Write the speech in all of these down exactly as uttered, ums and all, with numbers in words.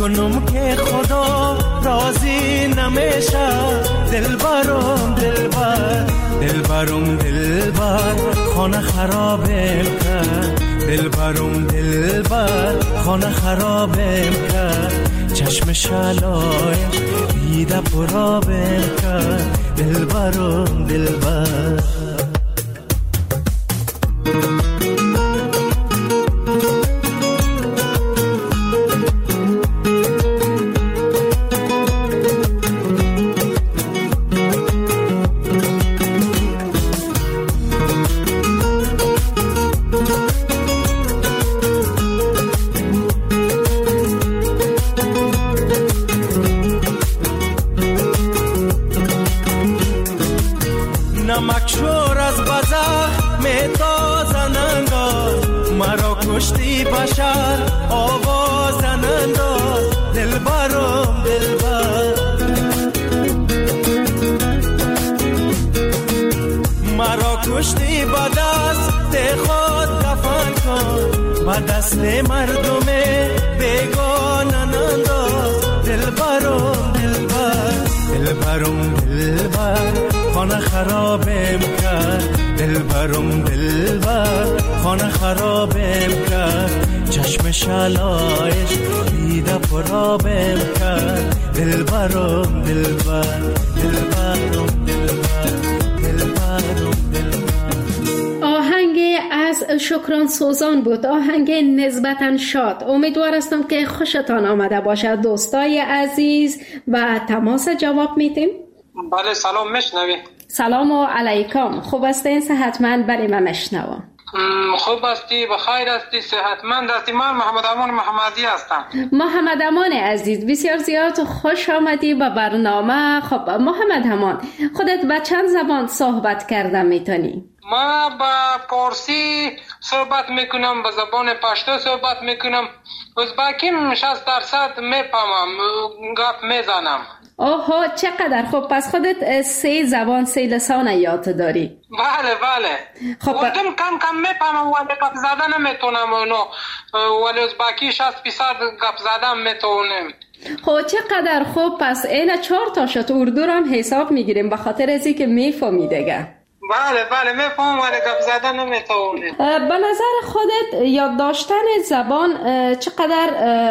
کنم که خدا راضی نمیشه. دلبرم دلبر دلبرم دلبر خانه خرابم کرد. دلبرم دلبر خانه خرابم کرد. چشم شلای دیده پرابم کرد. دلبرم دلبر نمکشور از بزه میتازن انداز. مرا کشتی بشر آوازن انداز. دلبرم دلبر مرا کشتی با دست خود دفن کن. با دست مردم بیگانن انداز. دلبرم دلبر دلبرم دلبر خانه خرابم کرد. دلبرم دلبر خانه خرابم کرد. چشم شلایش دیده پرابم کرد. دلبرم دلبر دلبرم دلبر دلبرم دلبر. آهنگ از شکران سوزان بود، آهنگ نسبتاً شاد. امیدوار هستم که خوشتان آمده باشد دوستای عزیز. و تماس جواب میتیم. بله سلام میشنوی؟ سلام علیکم. خوب هستین؟ صحتمند؟ بله من میشنوم. خوب هستی؟ بخیر هستی؟ صحتمند هستی؟ من محمد امان محمدی هستم. محمد امان عزیز بسیار زیاد خوش آمدی به برنامه. خب محمد امان خودت به چند زبان صحبت کرده میتونی؟ ما با پارسی صحبت میکنم، به زبان پشتو صحبت میکنم، ازبکیم شصت درصد میفهمم، گپ میزنم. اوه چقدر خوب. پس خودت سه زبان سه لسان یاد داری؟ بله بله. خب اردم کم کم میفهمم ولی گپ زدن نمیتونم اونو، ولی ازبکی شصت درصد گپ زدن میتونم. خب چقدر خوب. پس این چهار تا شد اردو رو هم حساب میگیریم به خاطر ازی که میفهمی دیگه. بله بله میفهم ولی گپ زدن نمیتونه. به نظر خودت یاد داشتن زبان چقدر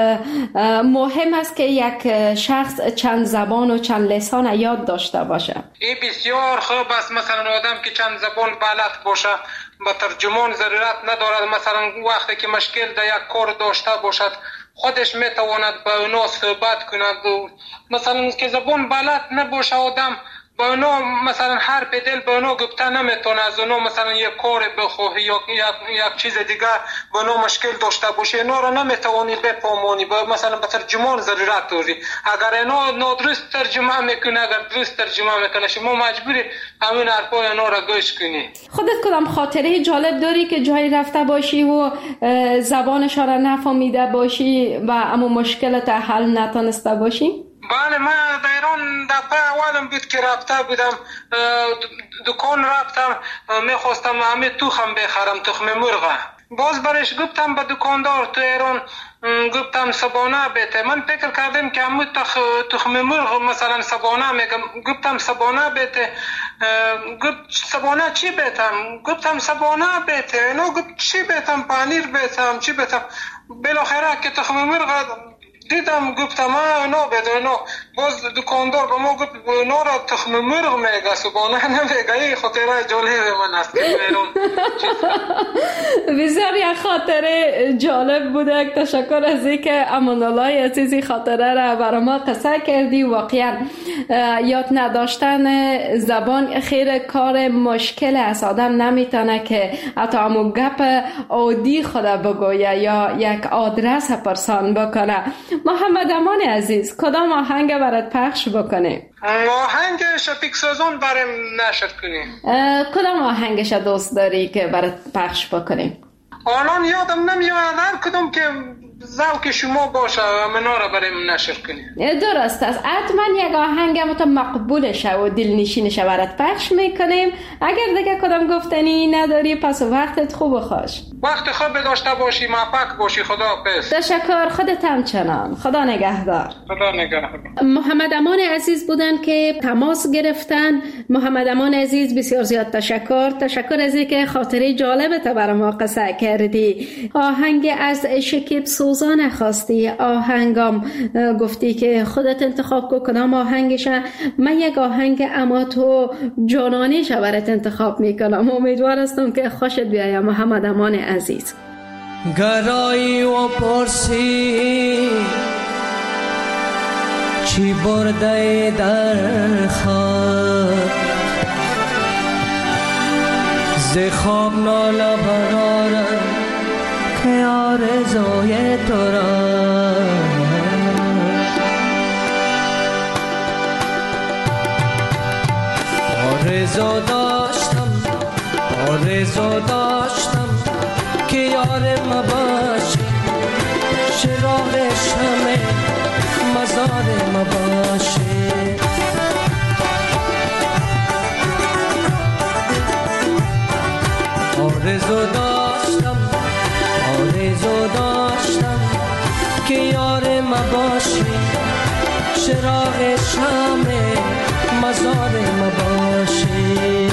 مهم است که یک شخص چند زبان و چند لسان یاد داشته باشه؟ این بسیار خوب است. مثلا آدم که چند زبان بلد باشه با ترجمان ضرورت ندارد. مثلا وقتی که مشکل در یک کار داشته باشد خودش میتواند با اونا صحبت کند. مثلا که زبان بلد نباشه آدم با اونا مثلا هر بدل با اونا گفته نمیتونه. از اونا مثلا یک کار بخواهی یا یک چیز دیگه با اونا مشکل داشته باشه اینا رو نمیتوانی بفهمانی. مثلا به ترجمان ضرورت داری. اگر اینا نادرست ترجمه میکنه، اگر درست ترجمه میکنه شما مجبوری همین حرفای اینا رو گوش کنی. خودت کدام خاطره جالب داری که جایی رفته باشی و زبانش را نفهمیده باشی و اما مشکلت حل نتونسته باشی؟ بله من در ایران دفعه اولم بود که رفته بودم دکان رفتم میخواستم همه تخم بخرم، تخم مرغ. باز برش گفتم به دکاندار تو ایران گفتم سبانه بیته. من فکر کردم که همه تخ تخم مرغ مثلا سبانه میگم. گفتم سبانه بیته. گفت سبانه چی بیتم؟ گفتم سبانه بیته. نو گفت چی بیتم؟ پنیر بیتم چی بیتم؟ بالاخره که تخم مرغ دیدم گفتم ما نو بده نو. باز دکاندار به ما گفت نو را تخم مرغ میگه سبانه نمیگه. این خاطره جالب من است. بسیار یک خاطره جالب بوده. تشکر از اینکه امان الله عزیزی خاطره را برای ما قصه کردی. واقعا یاد نداشتن زبان خیر کار مشکل است. آدم نمیتونه که حتی همون گپ عادی خود بگویه یا یک آدرس پرسان بکنه. محمد امان عزیز کدام آهنگ برات پخش بکنه؟ آهنگ شفیق سازون برام نشر کنی. کدام آهنگش دوست داری که برات پخش بکنیم؟ الان یادم نمیاد هر کدوم که ذوق شما باشه منا را برام نشر کنی. درست است. حتما یک آهنگ مت مقبول شه و دلنشین شه برات پخش میکنیم. اگر دیگه کدام گفتنی نداری پس وقتت خوب و خوش. وقت خوب داشته باشی، موفق باشی. خداحافظ. تشکر. خودت هم چنان. خدا نگهدار. خدا نگهدار. محمد امان عزیز بودن که تماس گرفتن. محمد امان عزیز بسیار زیاد تشکر. تشکر از اینکه خاطره جالبت برای ما قصه کردی. آهنگ از شکیب سوزان خواستی، آهنگام گفتی که خودت انتخاب کو کدام آهنگشه. من یک آهنگ اما تو جانانی شبرت انتخاب میکنم. امیدوار هستم که خوشت بیاید محمد امان عزیز. گرایی و پرسی چی برده در خواب، ز خواب ناله برارم که آرزوی تو را. آرزو داشتم آرزو داشتم که یار ما باشی، چراغ شمع مزار ما باشی. آرزو داشتم آرزو داشتم که یار ما باشی، چراغ شمع مزار ما باشی.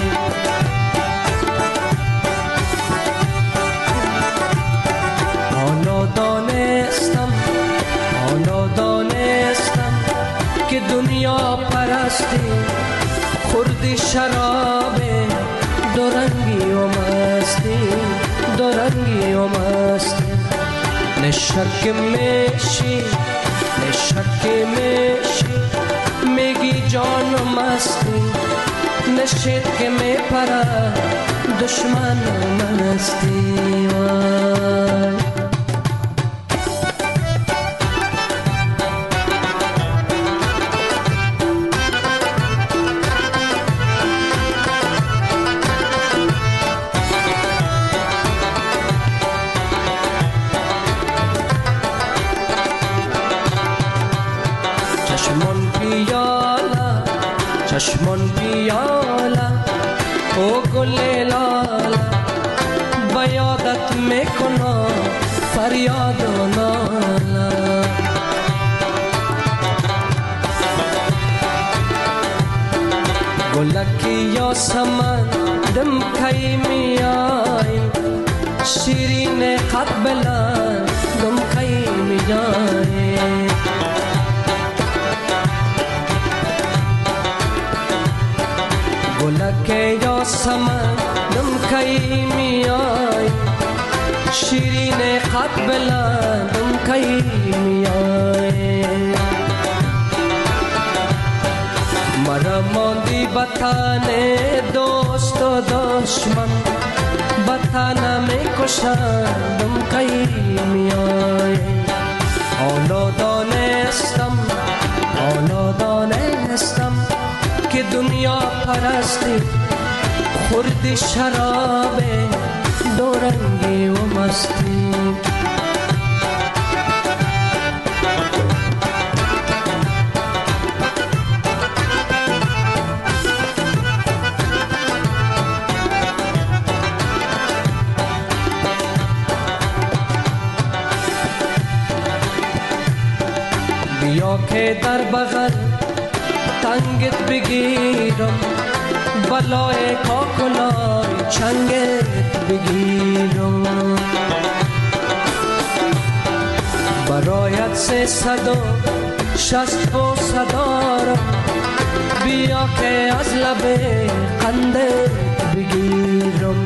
حالا دانستم حالا دانستم که دنیا پرستی خوردی شراب دورنگی و مستی، دورنگی و مستی. نشک میشی نشک میشی میگی جان و مستی، نشید که میپره دشمن و مستی. وای چشمون بیالا او گل لالا، بیادت میکنم فریاد و نالا. گلکی یا سمن دم کی میای، شیرین قبلن دم کی میای. گلک یا سمن دم کی میای، شیرین قد بلندم کی میای. مرا ماندی بطن دوست و دشمن، بطن می کشندم کی میای. حالا دانستم حالا دانستم که دنیا پرستی خوردی شراب دورنگی و مستی. بیا که در بغل تنگت بگیرم، بلای کاکلای چنگت بگیرم. برایت سه صد و شست بوسه دارم، بیا که از لب قندت بگیرم.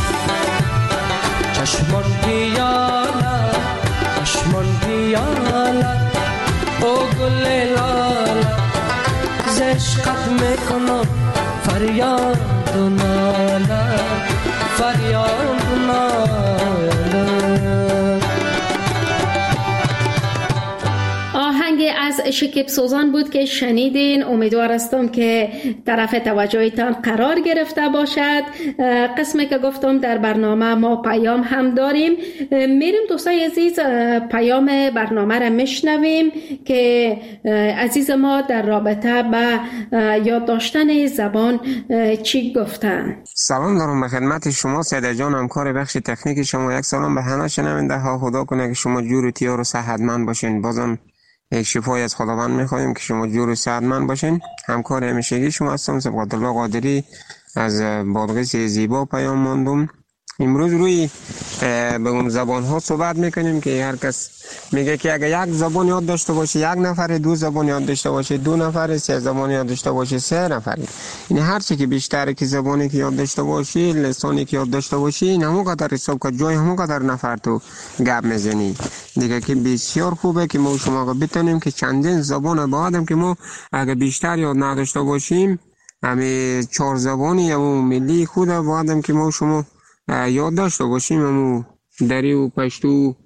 چشمان پیاله چشمان پیاله او گل لاله، ز عشقت میکنم فریاد و ناله، فریاد و ناله. آهنگ از شکیب سوزان بود که شنیدین. امیدوار هستم که طرف توجهتان قرار گرفته باشد. قسمی که گفتم در برنامه ما پیام هم داریم. میریم دوستای عزیز پیام برنامه را میشنویم که عزیز ما در رابطه با یاد داشتن زبان چی گفتن. سلام دارم به خدمت شما سیده جان، همکار بخش تکنیک شما. یک سلام به همه شنونده ها. خدا کنه که شما جور و تیار و صحتمند باشین. بازم یک شفای از خداوند میخوایم که شما جور و صحتمند باشین. همکار همیشگی شما هستم سبقت الله قادری از بادغیس زیبا پیام ماندم. امروز روی به اون زبان ها صحبت میکنیم که هر کس میگه که اگر یک زبان یاد داشته باشه یک نفر، دو زبان یاد داشته باشه دو نفر، سه زبان یاد داشته باشه سه نفر. این هر چی که بیشتر که زبانی که یاد داشته باشی، لسانی که یاد داشته باشی، این همون قدر حساب که جای همون قدر نفر تو گپ میزنی دیگه، که بسیار خوبه که ما شما بتونیم که چندین زبان با آدم که ما اگر بیشتر یاد نداشته باشیم، همه چهار زبانی همون ملی خود با آدم که ما شما یاد داشته باشیم، همو دری و پشتو،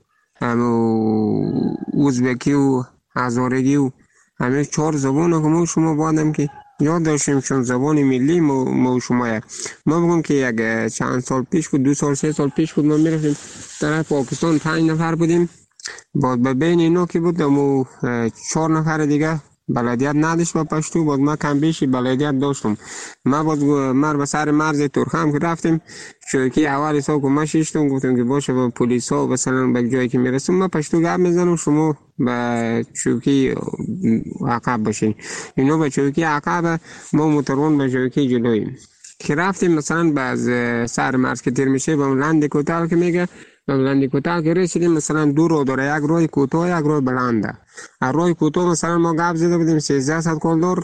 همو ازبکی و هزارگی و همه چهار زبان که ما شما بادم که یاد داشتیم چون زبان ملی ما, ما شما. ما بگم که یک چند سال پیش بود، دو سال سه سال پیش بود، ما میرفتیم در پاکستان پنج نفر بودیم. بعد به بین اینا که بود ما چهار نفر دیگه بلدیت نداشت با پشتو، باز ما کم بیشی بلدیت داشتم. ما باز مر به سر مرز ترخم که رفتیم، چوکی اول سا که ما شیشتم گفتم که باشه با پلیس ها مثلا به جایی که میرسیم ما پشتو گپ میزنم، شما به چوکی عقب باشین. اینو به چوکی عقب، ما موترون به چوکی جلویم که رفتیم. مثلا باز سر مرز که تیر میشه با لند کوتاه که میگه بلندی کوتاه که رسیدیم، مثلا دو رو داره، یک روی کوتاه یک روی بلنده. روی کوتاه مثلا ما گپ زده بودیم سیزده صد کلدار،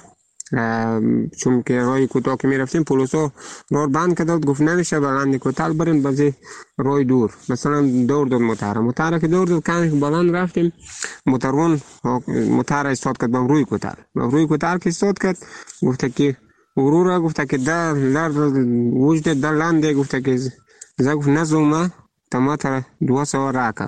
چون که روی کوتاه که میرفتیم پلیسا راه بند کرد، گفت نمیشه بلندی کوتاه بریم بازی روی دور. مثلا دور دور موتر موتر که دور دور کمی بلند رفتیم، موترون موتر استاد کرد بم روی کوتاه روی کوتاه که استاد کرد، گفته که ورورا، گفته که در لر وجد در لنده، گفته که زه گفت نزومه تما تر دو سوار راکا.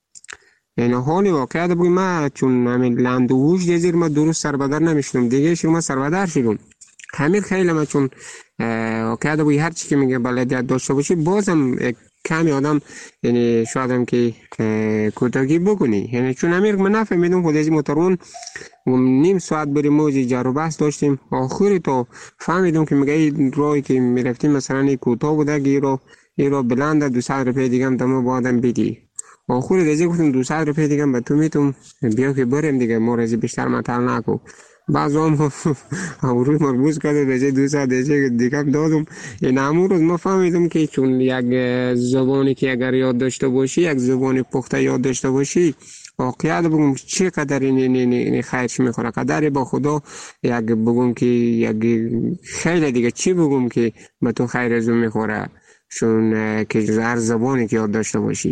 این حالی واقعیت بگویم ما چون همین لند ووش دیزیر ما درست سربدر نمیشتم دیگه، شما سربدر شدم. همین خیلی ما چون واقعیت بگویم هر چی که میگه بلدیت داشته باشی بازم کمی آدم یعنی شاید هم که کوتاهی بکنی، یعنی چون همین من نفهمیدم خود از موترون نیم ساعت بریم موزی جارو بحث داشتیم، آخری تو فهمیدم که میگه این راهی که میرفتیم مثلا کوتاه بوده که رو این رو بلنده دو صد روپیه دیگه هم تمام با آدم بیدی. آخوری دیگه گفتم دو صد روپیه دیگه هم به تو میتونم بیا که بریم دیگه، ما رازی بیشتر مطل نکو. بعض هم روی مربوز کرده دیگه دو صد دیگه هم دادم. این همون روز ما فهمیدم که چون یک زبانی که اگر یاد داشته باشی، یک زبانی پخته یاد داشته باشی، واقعیت بگم چه قدر این این این خیرش میخوره، قدر با خدا یک بگم که یک خیلی دیگه چی بگم که به تو خیر از میخوره، چون که هر زبانی که یاد داشته باشی.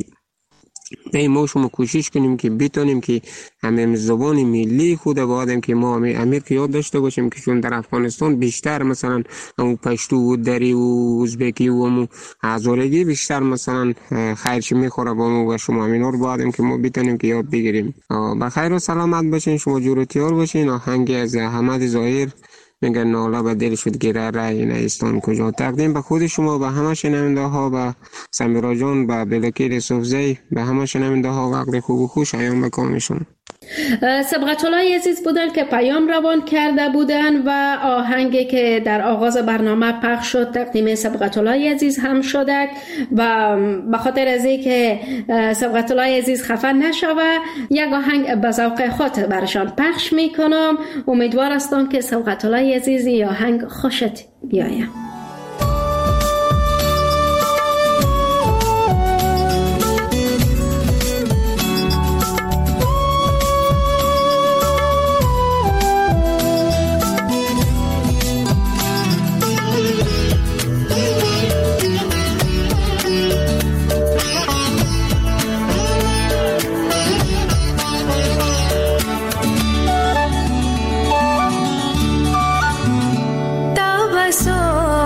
نه ما شما کوشش کنیم که بتونیم که همین زبان ملی خود با آدم که ما امیر که یاد داشته باشیم، که چون در افغانستان بیشتر مثلا اون پشتو و دری و ازبکی و همون هزارگی بیشتر مثلا خیرش میخوره با ما و شما، همین رو با آدم که ما بتونیم که یاد بگیریم. بخیر و سلامت باشین، شما جور و تیار باشین. آهنگ از حمد ظاهر میگه ناله به دل شد گیره رای نیستان کجا، تقدیم به خود شما، به همه شنونده ها، به سمیرا جان، به بلکیر صوفزی، به همه شنونده ها وقت خوب و خوش ایام بکامشون. سبقت الله عزیز بودن که پیام روان کرده بودن و آهنگی که در آغاز برنامه پخش شد تقدیم سبقت الله عزیز هم شده و به خاطر از اینکه سبقت الله عزیز خفه نشوه یک آهنگ به ذوق خود برشان پخش میکنم. امیدوار هستم که سبقت الله عزیز این آهنگ خوشت بیاید. So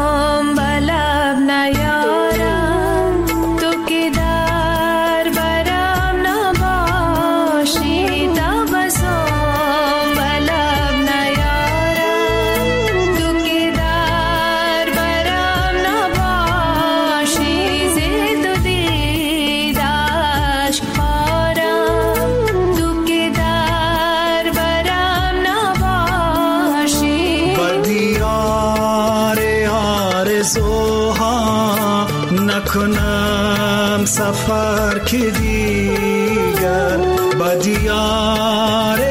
نکنم سفر که دیگر با دیار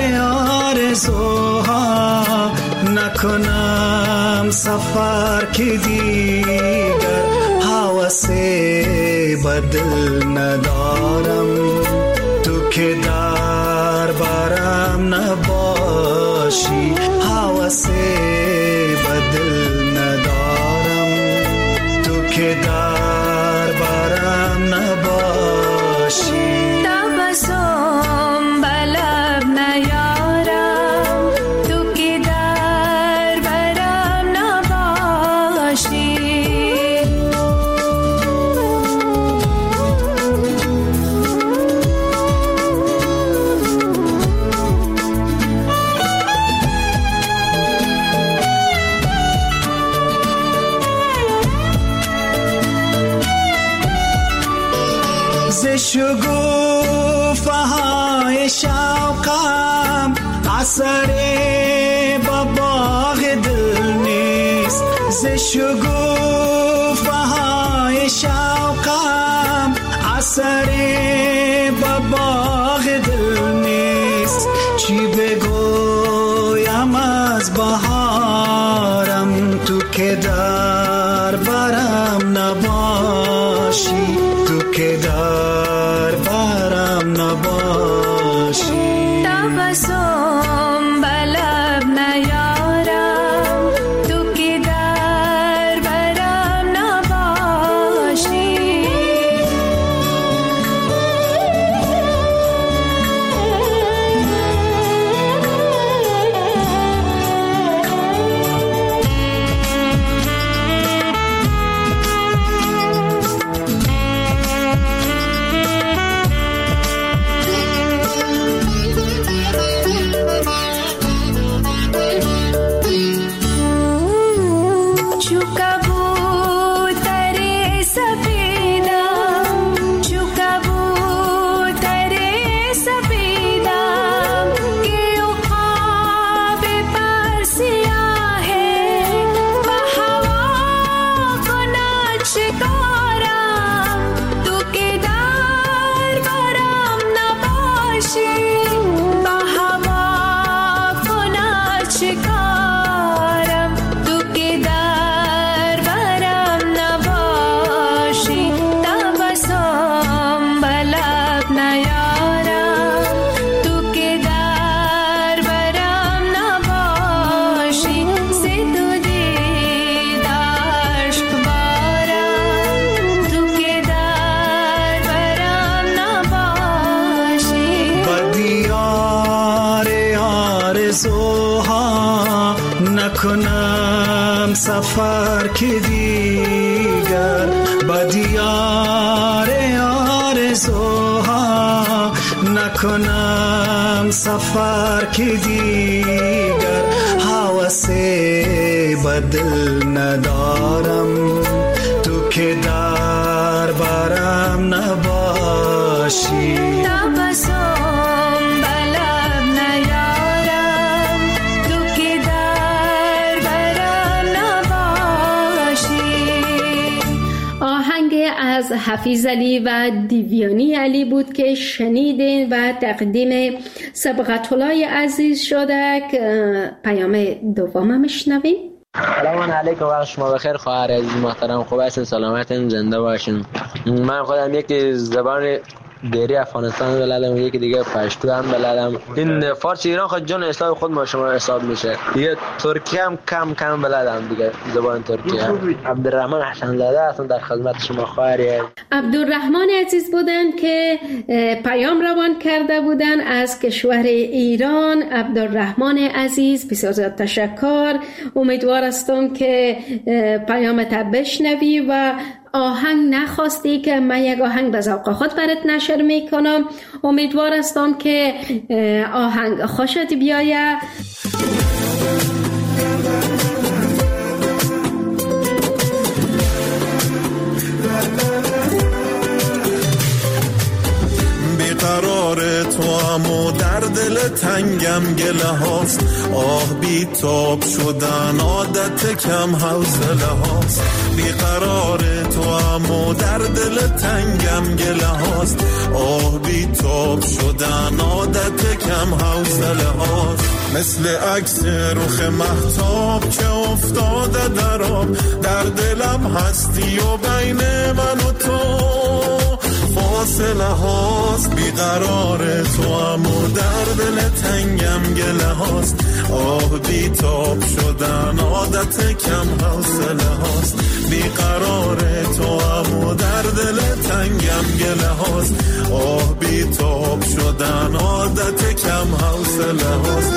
آرزوها، نکنم سفر که دیگر حوث بدل ندارم، تو که در برم نباشی حوث بدل ندارم، تو که در برم نباشی. تبسم بلب نیارم، تو که در برم نباشی. ز شگوفه های شوقم اثر با باغ دل نیست، ز شگوفه های شوقم اثر با باغ دل نیست. چی بگویم از بهارم، تو که در برم نباشی، تو که در برم نباشی. تبسم بلب نیارم، تو که در برم نباشی. نکنم سفر که دیگر با دیار آرزوها، نکنم سفر که دیگر حوث بدل ندارم، تو که در برم نباشی. تبسم بلب نیارم، تو که در برم نباشی. آهنگ از حفیظ علی و دیویانی علی بود که شنیدین و تقدیم سبقت الله عزیز شده. پیام دوم میشنویم. سلام علیکم، وقت شما بخیر خواهر عزیز محترم، خوب هستین، سلامتین، زنده باشین. من خودم یکی زبان دیری افغانستان بلدم، یکی دیگه پشتو هم بلدم. این فارسی ایران خود جون اسلام خود ما شما حساب میشه. دیگه ترکی هم کم کم بلدم دیگه، زبان ترکی هم. عبدالرحمن حسن زاده هستم در خدمت شما خواهری. عبدالرحمن عزیز بودن که پیام روان کرده بودن از کشور ایران. عبدالرحمن عزیز بسیار زیاد تشکر. امیدوار هستم که پیامت بشنوی و آهنگ نخواستی که من یک آهنگ به ذوق خود برات نشر میکنم. امیدوار هستم که آهنگ خوشت بیاید. بیقرار تو اما در دل تنگم گله هاست. آه بی تاب شدن عادت کم حوصله هاست. بیقرار تو اما در دل تنگم گله هاست. آه بی تاب شدن عادت کم حوصله هاست. مثل عکس رخ مهتاب که افتاده در آب، در دلم هستی و بین من و تو فاصله هاست. بیقرار تو اما در دل تنگم گله هاست. آه بی تاب شدن عادت کم حوصله هاست. بیقرار تو اما در دل تنگم گله هاست. آه بی تاب شدن عادت کم حوصله هاست.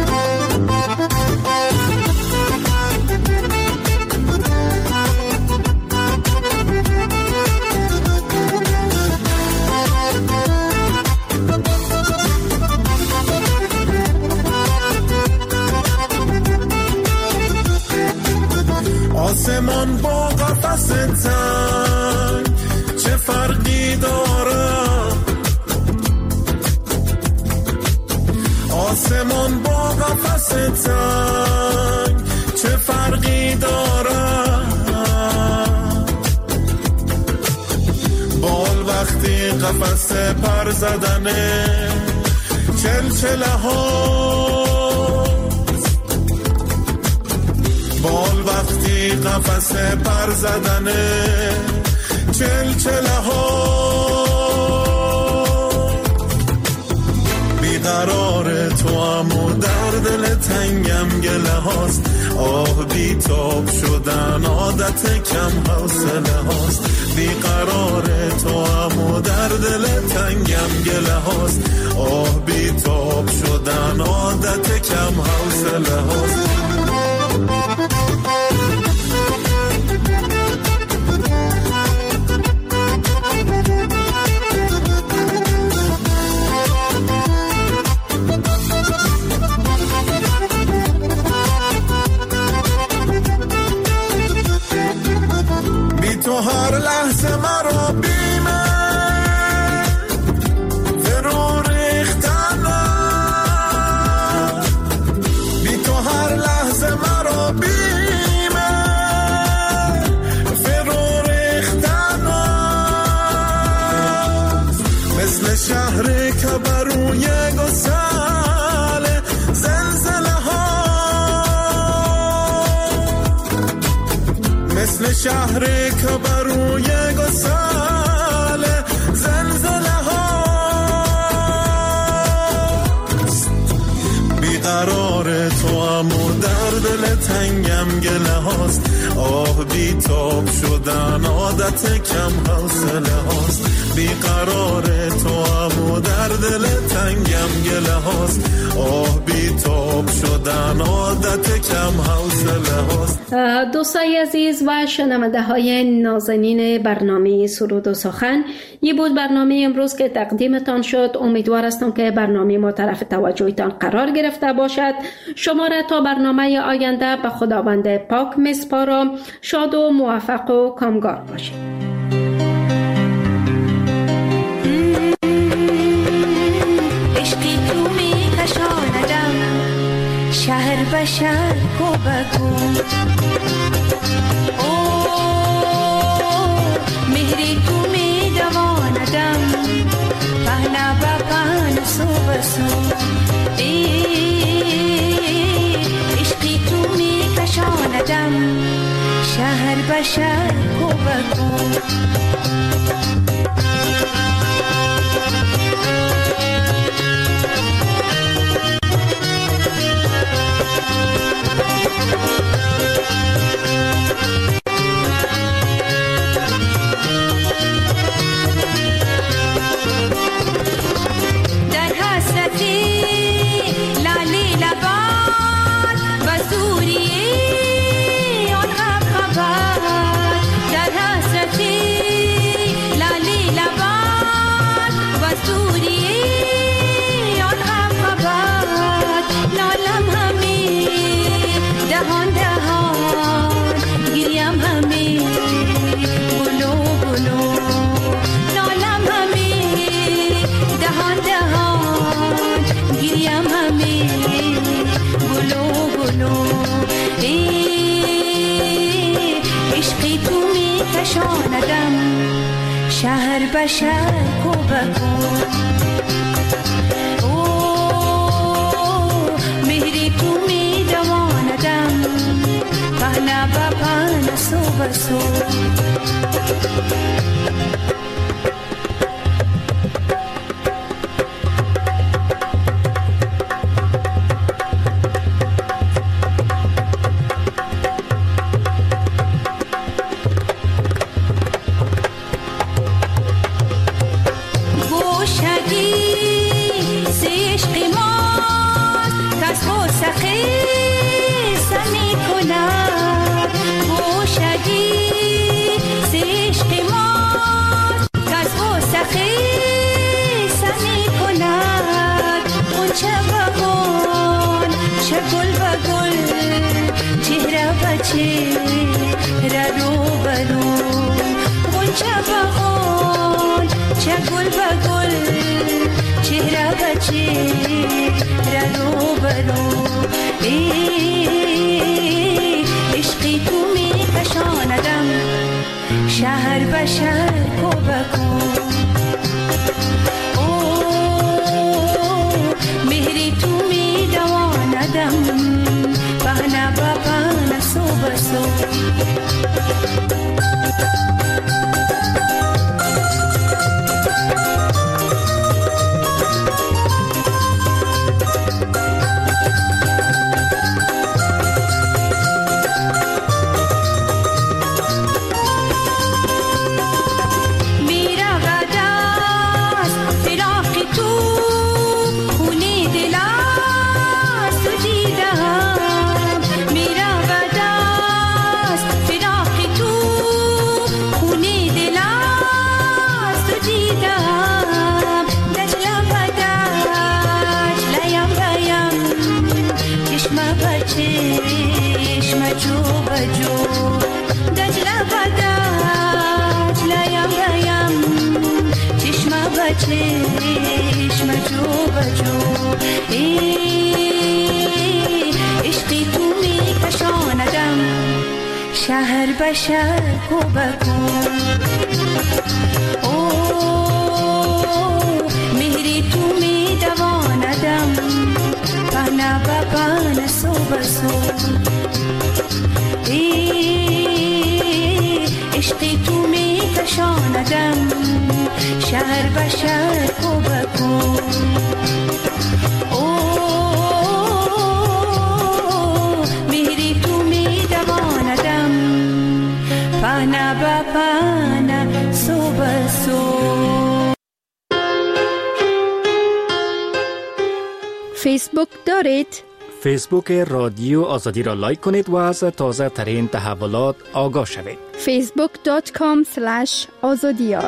آسمان با قفس تنگ چه فرقی داره؟ آسمان با قفس تنگ چه فرقی داره؟ بال وقتی قفس پر زدنه چلچله ها، بال وقتی قفس پر زدنه چلچله ها. بیقرار تو اما در دل تنگم گله هاست. آه بی تاب شدن عادت کم حوصله هاست. بیقرار تو اما در دل تنگم گله هاست. آه بی تاب شدن عادت کم حوصله هاست. تو هر لحظه مرا بیمه فرو ریختنه. بی تو هر لحظه مرا بیمه فرو ریختنه. مثل شهری که بروی گسل زلزله ها، مثل شهری که بروی گسل زلزله ها. بیقرار تو اما در دل تنگم گله هاست. آه بی تاب شدن عادت کم حوصله هاست. بیقرار تو اما در دل تنگم گله هاست. آه بی تاب شدن عادت کم حوصله هاست. دوستای عزیز و شنونده های نازنین برنامه سرود و سخن، یه بود برنامه امروز که تقدیمتان شد. امیدوار هستم که برنامه ما طرف توجهتان قرار گرفته باشد. شما را تا برنامه آینده به خداوند پاک میسپارم. شاد و موفق و کامگار باشید. شهر به شهر کو بگو اوه مهری تو می دواندم پهنا با پان سو بسو عشقی تو می کشاندم شهر به شهر کو بگو. La کشاندم شهر به شهر کوبکو او مهری تو می دواندم پهنا با پهنا سو بسو شهر به شهر کوبکو او مهری تو می دواندم پهنا با پهنا سو بسو چشم جو بجو عشقی تو می کشاندم شهر به شهر کوبکو او مهری تو می دواندم پهنا با پهنا سو بسو عشقی تو می کشاندم شهر به شهر کوبکو او مهری تو می دواندم پهنا با پهنا سو بسو. فیسبوک دارید؟ فیسبوک رادیو آزادی را لایک کنید و از تازه ترین تحولات آگاه شوید. فیسبوک دات کام اسلش آزادیار.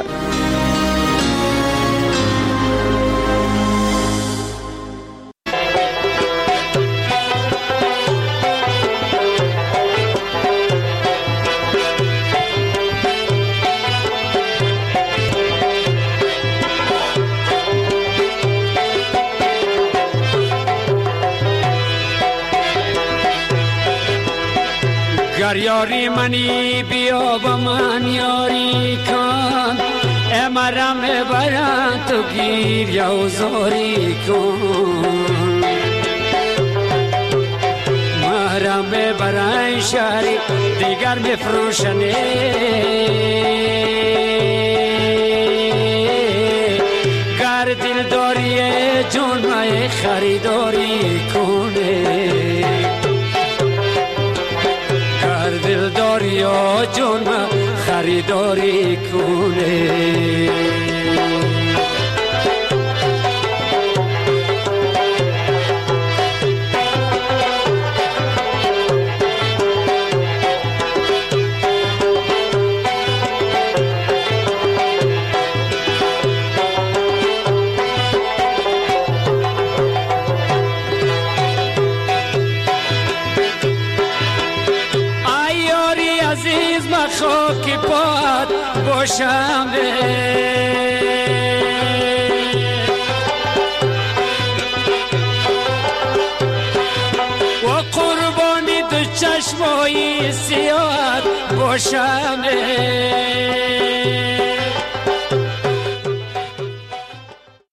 گر یاری منی بیا با من یاری کن امرم برن تو گیر یا زاری کن مرم برن شهری دیگر بفروشنه گر دل داری جون مای خریداری کنه دل داری یا جون خریداری کنه خاک پات باشم و قربانی تو چشم چشمای سیاه باشم.